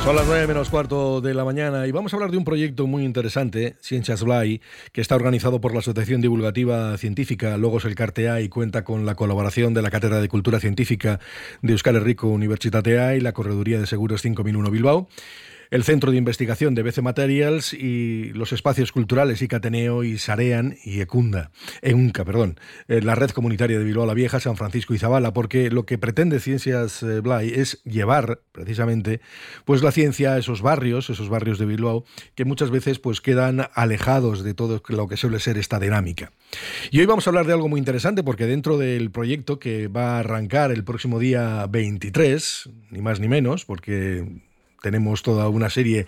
Son las 9:15 de la mañana y vamos a hablar de un proyecto muy interesante, Ciències Blai, que está organizado por la Asociación Divulgativa Científica Logos Elkartea y cuenta con la colaboración de la Cátedra de Cultura Científica de Euskal Herriko Unibertsitatea y la Correduría de Seguros 5001 Bilbao, el Centro de Investigación de BC Materials y los espacios culturales Icateneo y Sarean y EUNCA, la red comunitaria de Bilbao la Vieja, San Francisco y Zabala, porque lo que pretende Ciències Blai es llevar precisamente pues la ciencia a esos barrios de Bilbao que muchas veces pues quedan alejados de todo lo que suele ser esta dinámica. Y hoy vamos a hablar de algo muy interesante porque dentro del proyecto que va a arrancar el próximo día 23, ni más ni menos, porque tenemos toda una serie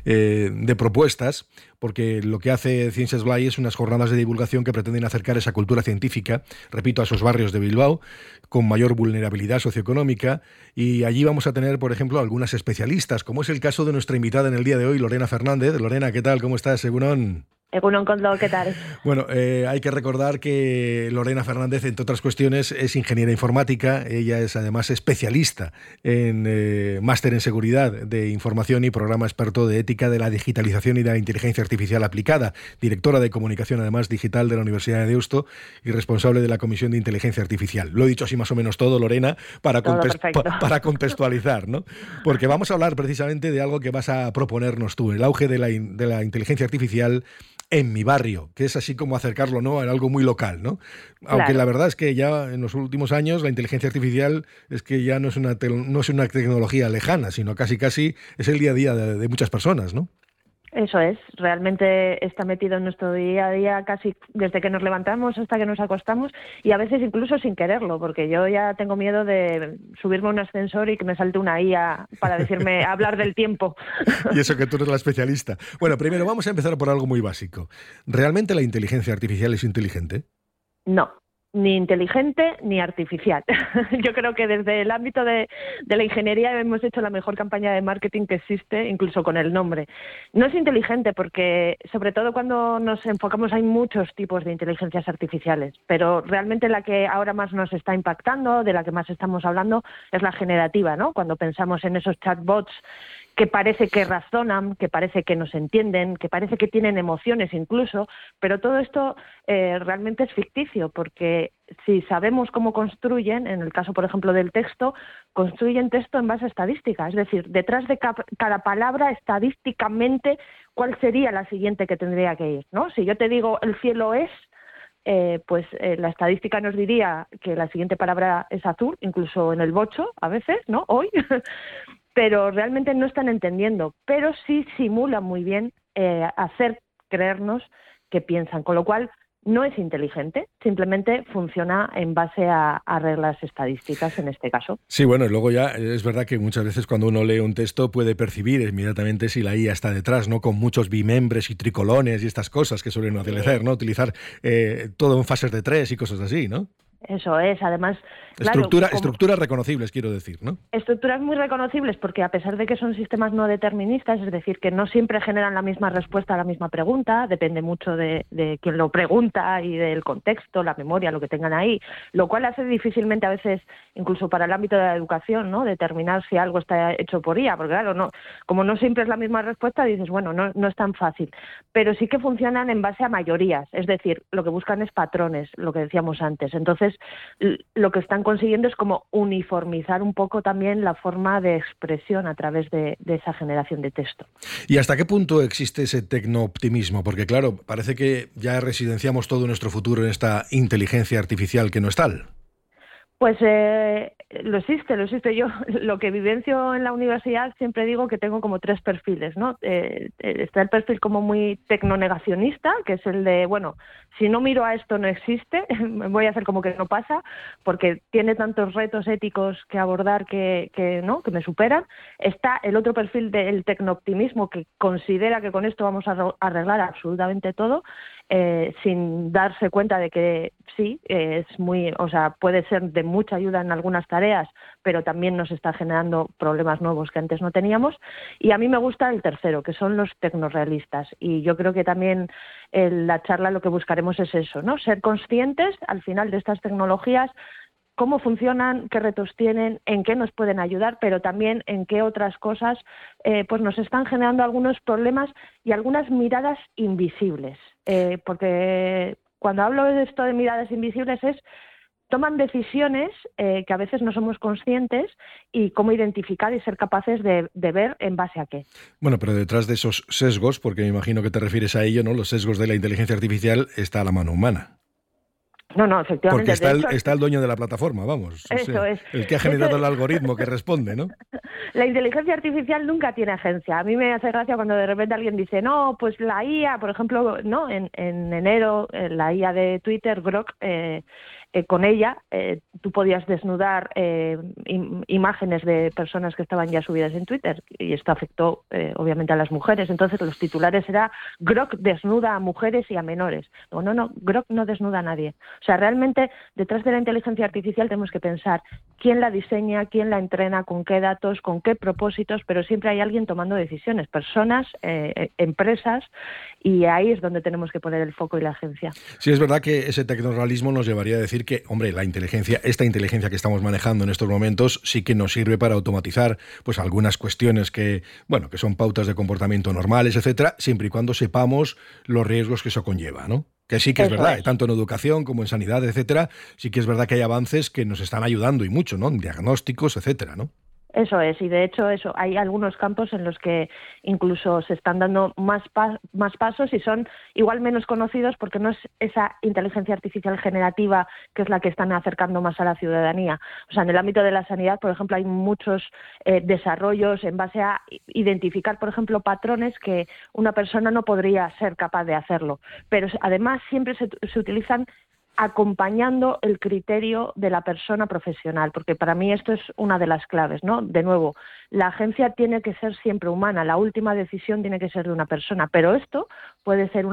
de propuestas, porque lo que hace Ciències Blai es unas jornadas de divulgación que pretenden acercar esa cultura científica, repito, a esos barrios de Bilbao, con mayor vulnerabilidad socioeconómica, y allí vamos a tener, por ejemplo, algunas especialistas, como es el caso de nuestra invitada en el día de hoy, Lorena Fernández. Lorena, ¿qué tal? ¿Cómo estás? Egunon. Egunon, Condor, ¿qué tal? Bueno, hay que recordar que Lorena Fernández, entre otras cuestiones, es ingeniera informática. Ella es además especialista en máster en seguridad de información y programa experto de ética de la digitalización y de la inteligencia artificial aplicada, directora de comunicación además digital de la Universidad de Deusto y responsable de la Comisión de Inteligencia Artificial. Lo he dicho así más o menos todo, Lorena, para contextualizar, ¿no? Porque vamos a hablar precisamente de algo que vas a proponernos tú, el auge de la inteligencia artificial en mi barrio, que es así como acercarlo, ¿no?, a algo muy local, ¿no? Aunque Claro. la verdad es que ya en los últimos años la inteligencia artificial es que ya no es una tecnología lejana, sino casi es el día a día de muchas personas, ¿no? Eso es, realmente está metido en nuestro día a día casi desde que nos levantamos hasta que nos acostamos y a veces incluso sin quererlo, porque yo ya tengo miedo de subirme a un ascensor y que me salte una IA para decirme hablar del tiempo. Y eso que tú eres la especialista. Bueno, primero vamos a empezar por algo muy básico. ¿Realmente la inteligencia artificial es inteligente? No, ni inteligente ni artificial. Yo creo que desde el ámbito de la ingeniería hemos hecho la mejor campaña de marketing que existe, incluso con el nombre. No es inteligente porque, sobre todo cuando nos enfocamos, hay muchos tipos de inteligencias artificiales, pero realmente la que ahora más nos está impactando, de la que más estamos hablando, es la generativa, ¿no? Cuando pensamos en esos chatbots que parece que razonan, que parece que nos entienden, que parece que tienen emociones incluso, pero todo esto realmente es ficticio, porque si sabemos cómo construyen, en el caso, por ejemplo, del texto, construyen texto en base a estadística, es decir, detrás de cada palabra, estadísticamente, ¿cuál sería la siguiente que tendría que ir, ¿no? Si yo te digo el cielo es, la estadística nos diría que la siguiente palabra es azul, incluso en el bocho, a veces, ¿no? Hoy, pero realmente no están entendiendo, pero sí simulan muy bien hacer creernos que piensan, con lo cual no es inteligente, simplemente funciona en base a reglas estadísticas en este caso. Sí, bueno, y luego ya es verdad que muchas veces cuando uno lee un texto puede percibir inmediatamente si la IA está detrás, ¿no? Con muchos bimembres y tricolones y estas cosas que suelen utilizar, ¿no? Utilizar todo en fases de 3 y cosas así, ¿no? Eso es, además, claro, Estructuras reconocibles, quiero decir, ¿no? Estructuras muy reconocibles porque a pesar de que son sistemas no deterministas, es decir, que no siempre generan la misma respuesta a la misma pregunta, depende mucho de quien lo pregunta y del contexto, la memoria, lo que tengan ahí, lo cual hace difícilmente a veces, incluso para el ámbito de la educación, ¿no?, determinar si algo está hecho por IA, porque claro, no, como no siempre es la misma respuesta, dices, bueno, no es tan fácil, pero sí que funcionan en base a mayorías, es decir, lo que buscan es patrones, lo que decíamos antes. Entonces, lo que están consiguiendo es como uniformizar un poco también la forma de expresión a través de esa generación de texto. ¿Y hasta qué punto existe ese tecnooptimismo? Porque claro, parece que ya residenciamos todo nuestro futuro en esta inteligencia artificial que no es tal. Pues lo existe. Yo lo que vivencio en la universidad siempre digo que tengo como 3 perfiles, ¿no? Está el perfil como muy tecnonegacionista, que es el de, bueno, si no miro a esto no existe, voy a hacer como que no pasa, porque tiene tantos retos éticos que abordar que me superan. Está el otro perfil del tecnooptimismo, que considera que con esto vamos a arreglar absolutamente todo, sin darse cuenta de que sí, puede ser de mucha ayuda en algunas tareas, pero también nos está generando problemas nuevos que antes no teníamos. Y a mí me gusta el tercero, que son los tecnorrealistas. Y yo creo que también en la charla lo que buscaremos es eso, ¿no? Ser conscientes al final de estas tecnologías, cómo funcionan, qué retos tienen, en qué nos pueden ayudar, pero también en qué otras cosas pues nos están generando algunos problemas y algunas miradas invisibles. Porque cuando hablo de esto de miradas invisibles toman decisiones que a veces no somos conscientes y cómo identificar y ser capaces de ver en base a qué. Bueno, pero detrás de esos sesgos, porque me imagino que te refieres a ello, ¿no? Los sesgos de la inteligencia artificial, está la mano humana. No, efectivamente. Porque está el dueño de la plataforma, vamos. Eso es. El que ha generado el algoritmo que responde, ¿no? La inteligencia artificial nunca tiene agencia. A mí me hace gracia cuando de repente alguien dice, no, pues la IA, por ejemplo, no, en enero, la IA de Twitter, Grok, con ella tú podías desnudar imágenes de personas que estaban ya subidas en Twitter, y esto afectó obviamente a las mujeres. Entonces los titulares era Grok desnuda a mujeres y a menores. No, Grok no desnuda a nadie. O sea, realmente detrás de la inteligencia artificial tenemos que pensar quién la diseña, quién la entrena, con qué datos, con qué propósitos, pero siempre hay alguien tomando decisiones, personas, empresas, y ahí es donde tenemos que poner el foco y la agencia. Sí, es verdad que ese tecnorrealismo nos llevaría a decir que, hombre, esta inteligencia que estamos manejando en estos momentos sí que nos sirve para automatizar pues algunas cuestiones que son pautas de comportamiento normales, etcétera, siempre y cuando sepamos los riesgos que eso conlleva, ¿no? Que sí que es verdad, tanto en educación como en sanidad, etcétera, sí que es verdad que hay avances que nos están ayudando y mucho, ¿no? En diagnósticos, etcétera, ¿no? Eso es, y de hecho hay algunos campos en los que incluso se están dando más pasos y son igual menos conocidos porque no es esa inteligencia artificial generativa que es la que están acercando más a la ciudadanía. O sea, en el ámbito de la sanidad, por ejemplo, hay muchos desarrollos en base a identificar, por ejemplo, patrones que una persona no podría ser capaz de hacerlo. Pero además siempre se utilizan acompañando el criterio de la persona profesional, porque para mí esto es una de las claves, ¿no? De nuevo, la agencia tiene que ser siempre humana, la última decisión tiene que ser de una persona, pero esto puede ser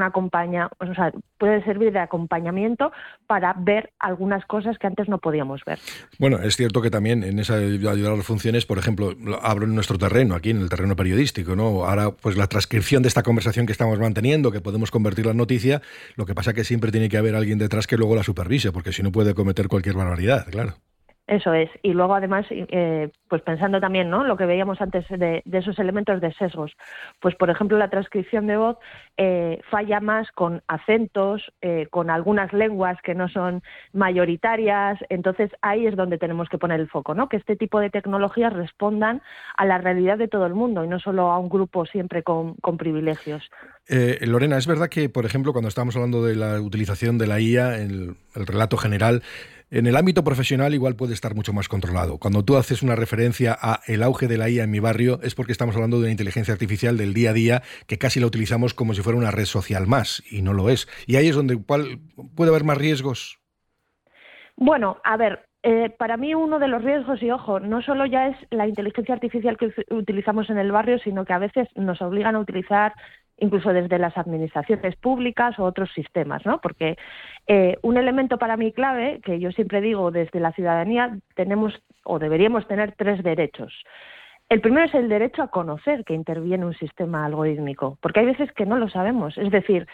puede servir de acompañamiento para ver algunas cosas que antes no podíamos ver. Bueno, es cierto que también en esa ayudar a las funciones, por ejemplo, hablo en nuestro terreno, aquí en el terreno periodístico, ¿no? Ahora, pues la transcripción de esta conversación que estamos manteniendo, que podemos convertirla en noticia, lo que pasa es que siempre tiene que haber alguien detrás que luego la supervise, porque si no puede cometer cualquier barbaridad, claro. Eso es. Y luego, además, pues pensando también, ¿no?, lo que veíamos antes de esos elementos de sesgos. Pues, por ejemplo, la transcripción de voz falla más con acentos, con algunas lenguas que no son mayoritarias. Entonces, ahí es donde tenemos que poner el foco, ¿no? Que este tipo de tecnologías respondan a la realidad de todo el mundo y no solo a un grupo siempre con privilegios. Lorena, es verdad que, por ejemplo, cuando estábamos hablando de la utilización de la IA, el relato general, en el ámbito profesional igual puede estar mucho más controlado. Cuando tú haces una referencia a el auge de la IA en mi barrio, es porque estamos hablando de una inteligencia artificial del día a día que casi la utilizamos como si fuera una red social más, y no lo es. Y ahí es donde puede haber más riesgos. Bueno, a ver, para mí uno de los riesgos, y ojo, no solo ya es la inteligencia artificial que utilizamos en el barrio, sino que a veces nos obligan a utilizar incluso desde las administraciones públicas o otros sistemas, ¿no? Porque un elemento para mí clave, que yo siempre digo, desde la ciudadanía tenemos o deberíamos tener 3 derechos. El primero es el derecho a conocer que interviene un sistema algorítmico, porque hay veces que no lo sabemos. Es decir,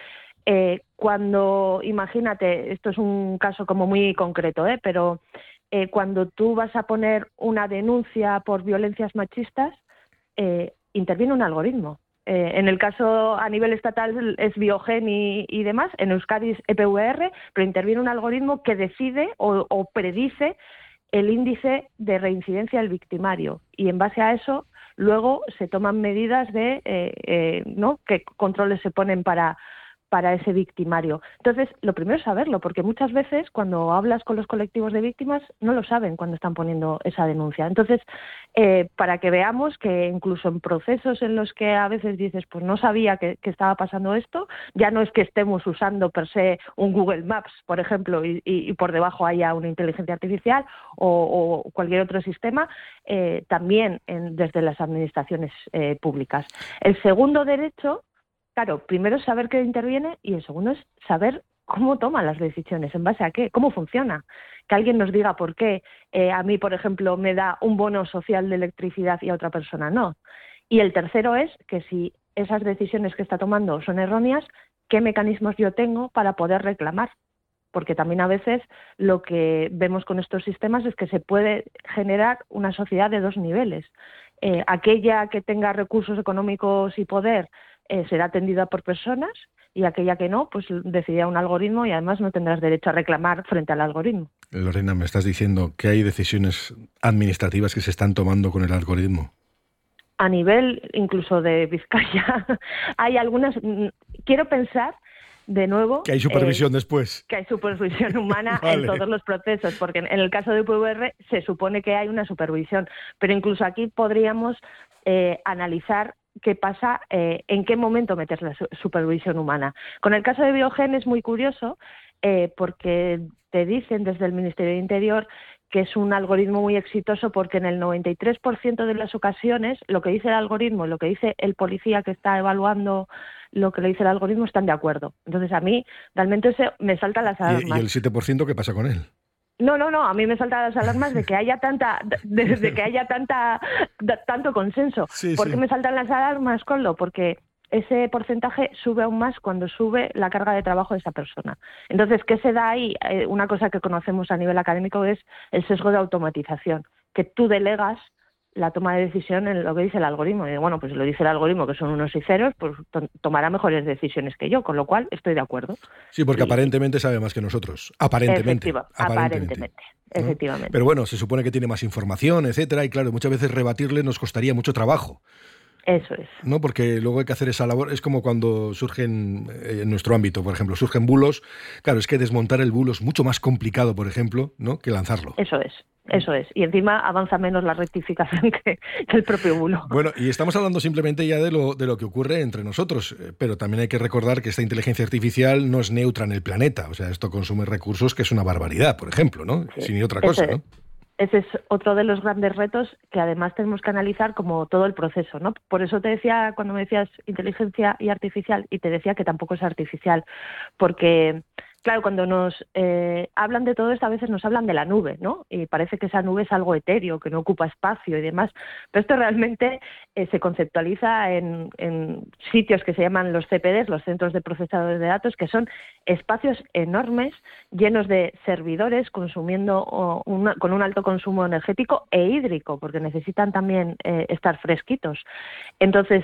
cuando, imagínate, esto es un caso como muy concreto, pero cuando tú vas a poner una denuncia por violencias machistas, interviene un algoritmo. En el caso a nivel estatal es Biogen y demás, en Euskadi es EPVR, pero interviene un algoritmo que decide o predice el índice de reincidencia del victimario, y en base a eso luego se toman medidas de ¿no?, qué controles se ponen para ese victimario. Entonces, lo primero es saberlo, porque muchas veces cuando hablas con los colectivos de víctimas no lo saben cuando están poniendo esa denuncia. Entonces, para que veamos que incluso en procesos en los que a veces dices, pues no sabía que estaba pasando esto, ya no es que estemos usando per se un Google Maps, por ejemplo, y por debajo haya una inteligencia artificial o cualquier otro sistema, también desde las administraciones públicas. El segundo derecho, claro, primero es saber qué interviene, y el segundo es saber cómo toman las decisiones, en base a qué, cómo funciona. Que alguien nos diga por qué a mí, por ejemplo, me da un bono social de electricidad y a otra persona no. Y el tercero es que si esas decisiones que está tomando son erróneas, ¿qué mecanismos yo tengo para poder reclamar? porque también a veces lo que vemos con estos sistemas es que se puede generar una sociedad de dos niveles. Aquella que tenga recursos económicos y poder será atendida por personas, y aquella que no, pues decidirá un algoritmo y además no tendrás derecho a reclamar frente al algoritmo. Lorena, me estás diciendo que hay decisiones administrativas que se están tomando con el algoritmo. A nivel incluso de Vizcaya hay algunas, quiero pensar de nuevo... Que hay supervisión después. Que hay supervisión humana vale. En todos los procesos, porque en el caso de UPVR se supone que hay una supervisión, pero incluso aquí podríamos analizar qué pasa, en qué momento meter la supervisión humana. Con el caso de Biogen es muy curioso, porque te dicen desde el Ministerio de Interior que es un algoritmo muy exitoso porque en el 93% de las ocasiones lo que dice el algoritmo y lo que dice el policía que está evaluando lo que le dice el algoritmo están de acuerdo. Entonces a mí realmente me saltan las alarmas. ¿Y el 7% qué pasa con él? No, a mí me saltan las alarmas de que haya tanto consenso. Sí, ¿Por qué me saltan las alarmas, Coldo? Porque ese porcentaje sube aún más cuando sube la carga de trabajo de esa persona. Entonces, ¿qué se da ahí? Una cosa que conocemos a nivel académico es el sesgo de automatización, que tú delegas la toma de decisión en lo que dice el algoritmo. Y bueno, pues si lo dice el algoritmo, que son unos y ceros, pues tomará mejores decisiones que yo, con lo cual estoy de acuerdo. Sí, porque aparentemente sabe más que nosotros. Aparentemente. Efectivamente. Pero bueno, se supone que tiene más información, etcétera, y claro, muchas veces rebatirle nos costaría mucho trabajo. Eso es. ¿No? Porque luego hay que hacer esa labor. Es como cuando surgen, en nuestro ámbito, por ejemplo, surgen bulos. Claro, es que desmontar el bulo es mucho más complicado, por ejemplo, ¿no?, que lanzarlo. Eso es. Y encima avanza menos la rectificación que el propio bulo. Bueno, y estamos hablando simplemente ya de lo que ocurre entre nosotros, pero también hay que recordar que esta inteligencia artificial no es neutra en el planeta. O sea, esto consume recursos, que es una barbaridad, por ejemplo, ¿no? Sí. Sin ni otra cosa, ¿no? Ese es otro de los grandes retos que además tenemos que analizar como todo el proceso, ¿no? Por eso te decía, cuando me decías inteligencia y artificial, y te decía que tampoco es artificial, porque, claro, cuando nos hablan de todo esto, a veces nos hablan de la nube, ¿no? Y parece que esa nube es algo etéreo, que no ocupa espacio y demás, pero esto realmente se conceptualiza en sitios que se llaman los CPDs, los centros de procesadores de datos, que son espacios enormes, llenos de servidores, consumiendo con un alto consumo energético e hídrico, porque necesitan también estar fresquitos. Entonces,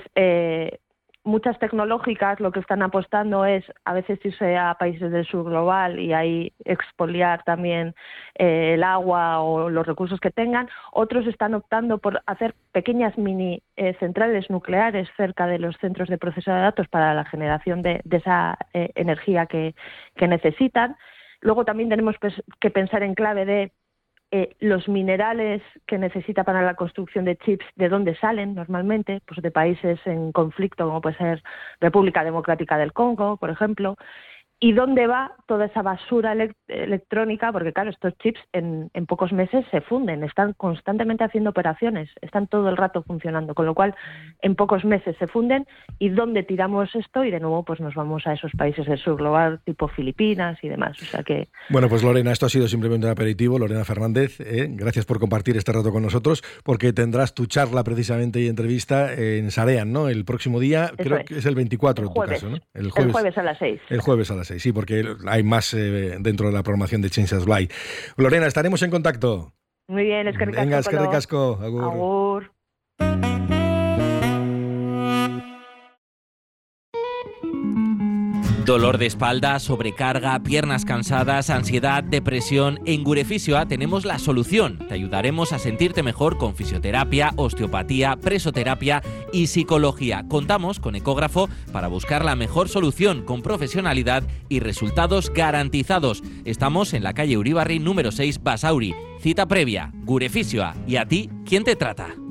muchas tecnológicas lo que están apostando es a veces irse a países del sur global y ahí expoliar también el agua o los recursos que tengan. Otros están optando por hacer pequeñas mini centrales nucleares cerca de los centros de proceso de datos para la generación de esa energía que necesitan. Luego también tenemos que pensar en clave de los minerales que necesita para la construcción de chips, ¿de dónde salen normalmente? Pues de países en conflicto, como puede ser República Democrática del Congo, por ejemplo. ¿Y dónde va toda esa basura electrónica? Porque claro, estos chips en pocos meses se funden, están constantemente haciendo operaciones, están todo el rato funcionando, con lo cual en pocos meses se funden. ¿Y dónde tiramos esto? Y de nuevo pues nos vamos a esos países del sur global, tipo Filipinas y demás. O sea que... Bueno, pues Lorena, esto ha sido simplemente un aperitivo. Lorena Fernández, gracias por compartir este rato con nosotros, porque tendrás tu charla precisamente y entrevista en Sarean, ¿no? El próximo día, creo que es el 24 en tu caso, ¿no? El jueves a las 6. El jueves a las 6, sí, porque hay más dentro de la programación de Change Us Fly. Lorena, estaremos en contacto. Muy bien, es que ricasco. Venga, es que ricasco. Agur. Agur. Dolor de espalda, sobrecarga, piernas cansadas, ansiedad, depresión. En Gurefisio tenemos la solución. Te ayudaremos a sentirte mejor con fisioterapia, osteopatía, presoterapia y psicología. Contamos con ecógrafo para buscar la mejor solución con profesionalidad y resultados garantizados. Estamos en la calle Uribarri número 6, Basauri. Cita previa, Gurefisio. ¿Y a ti quién te trata?